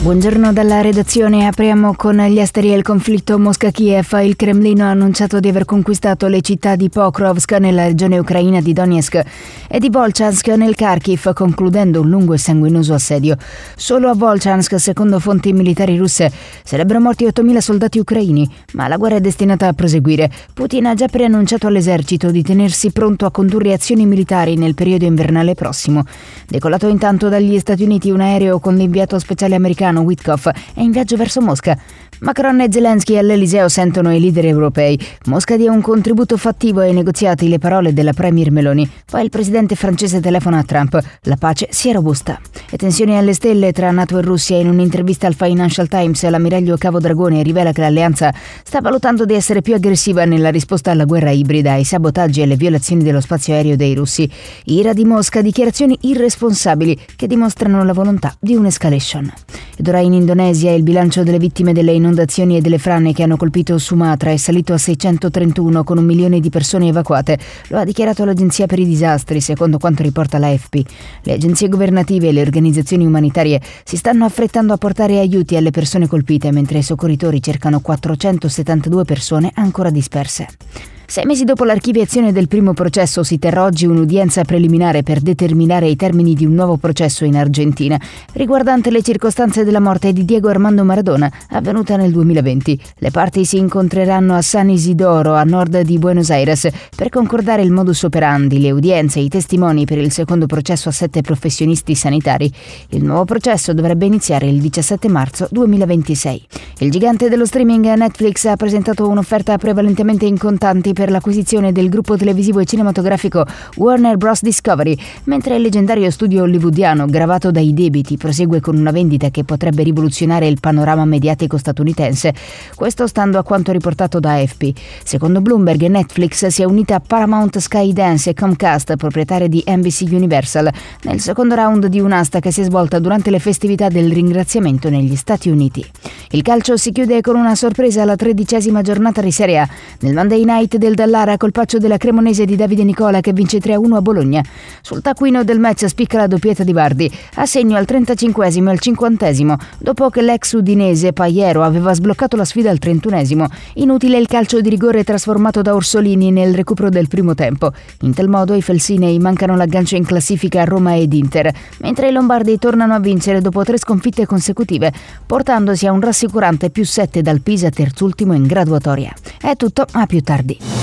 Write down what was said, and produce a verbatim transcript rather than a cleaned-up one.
Buongiorno dalla redazione, apriamo con gli esteri e il conflitto Mosca-Kiev. Il Cremlino ha annunciato di aver conquistato le città di Pokrovsk nella regione ucraina di Donetsk e di Volchansk nel Kharkiv, concludendo un lungo e sanguinoso assedio. Solo a Volchansk, secondo fonti militari russe, sarebbero morti ottomila soldati ucraini, ma la guerra è destinata a proseguire. Putin ha già preannunciato all'esercito di tenersi pronto a condurre azioni militari nel periodo invernale prossimo. Decollato intanto dagli Stati Uniti un aereo con l'inviato speciale americano Witkoff è in viaggio verso Mosca. Macron e Zelensky all'Eliseo sentono i leader europei. Mosca dia un contributo fattivo ai negoziati, le parole della premier Meloni. Poi il presidente francese telefona a Trump. La pace sia robusta. E tensioni alle stelle tra NATO e Russia. In un'intervista al Financial Times, l'ammiraglio Cavo Dragone rivela che l'alleanza sta valutando di essere più aggressiva nella risposta alla guerra ibrida, ai sabotaggi e alle violazioni dello spazio aereo dei russi. Ira di Mosca, dichiarazioni irresponsabili che dimostrano la volontà di un'escalation. Ed ora in Indonesia il bilancio delle vittime delle inondazioni e delle frane che hanno colpito Sumatra è salito a seicentotrentuno, con un milione di persone evacuate. Lo ha dichiarato l'Agenzia per i disastri, secondo quanto riporta l'A F P. Le agenzie governative e le organizzazioni umanitarie si stanno affrettando a portare aiuti alle persone colpite, mentre i soccorritori cercano quattrocentosettantadue persone ancora disperse. Sei mesi dopo l'archiviazione del primo processo si terrà oggi un'udienza preliminare per determinare i termini di un nuovo processo in Argentina, riguardante le circostanze della morte di Diego Armando Maradona, avvenuta nel duemilaventi. Le parti si incontreranno a San Isidoro, a nord di Buenos Aires, per concordare il modus operandi, le udienze e i testimoni per il secondo processo a sette professionisti sanitari. Il nuovo processo dovrebbe iniziare il diciassette marzo duemilaventisei. Il gigante dello streaming Netflix ha presentato un'offerta prevalentemente in contanti per l'acquisizione del gruppo televisivo e cinematografico Warner Bros. Discovery, mentre il leggendario studio hollywoodiano, gravato dai debiti, prosegue con una vendita che potrebbe rivoluzionare il panorama mediatico statunitense. Questo stando a quanto riportato da A F P. Secondo Bloomberg, Netflix si è unita a Paramount, Skydance e Comcast, proprietarie di N B C Universal, nel secondo round di un'asta che si è svolta durante le festività del ringraziamento negli Stati Uniti. Il calcio si chiude con una sorpresa alla tredicesima giornata di Serie A. Nel Monday Night del Dallara, colpaccio della Cremonese di Davide Nicola che vince tre a uno a Bologna. Sul taccuino del match spicca la doppietta di Vardy, a segno al trentacinquesimo e al cinquantesimo, dopo che l'ex udinese Paiero aveva sbloccato la sfida al trentunesimo. Inutile il calcio di rigore trasformato da Orsolini nel recupero del primo tempo. In tal modo i felsinei mancano l'aggancio in classifica a Roma ed Inter, mentre i lombardi tornano a vincere dopo tre sconfitte consecutive, portandosi a un rassicurante più sette dal Pisa, terzultimo in graduatoria. È tutto, a più tardi.